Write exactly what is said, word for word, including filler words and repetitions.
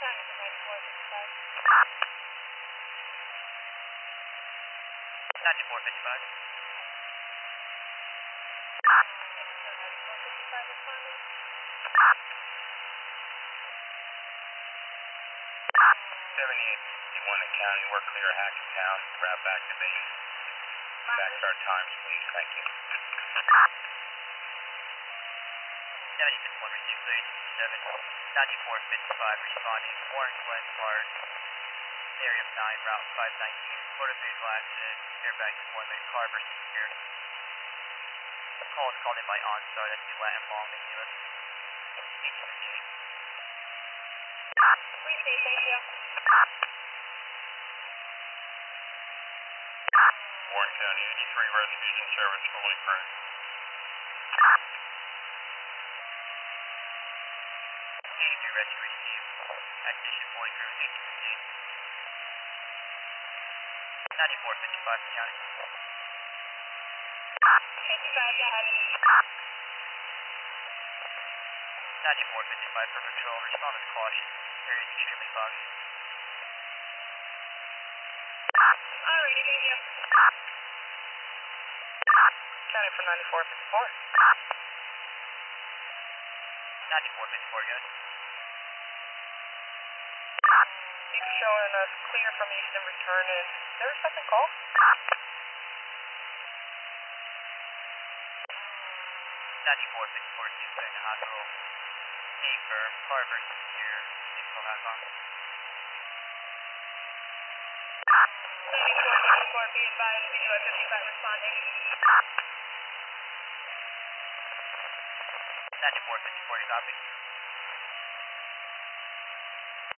ninety-four fifty-five. seventy-eight fifty-one in county, we're clear Hackettstown, wrap activation. Back to our times, please, thank you. seventy fifty-one received clear eight seven. ninety-four fifty-five responding. Warren Glen Park, area of nine, route five nineteen. Motor vehicle accident, airbag deployment, car versus gear. Call is called in by OnStar, that's the Latin Long, thank you. H fifty-eight. Appreciate, thank you. Warren County, eighty-three rescues in service, fully approved. eighty-three rescue received. At station fully crew, H fifty-eight. ninety-four fifty-five county. fifty-five, go ahead. ninety-four fifty-five for patrol, respond with caution. Area is extremely foggy. Alrighty, thank you. County for ninety-four fifty-four. ninety-four fifty-four, good. Keep showing us clear from Easton return. Is there a second call? ninety-four fifty-four, keep clear in the hospital. A firm, car versus gear, info H A C O M. ninety-four fifty-four, be advised, we do have fifty-five responding. ninety-four fifty-four, copy.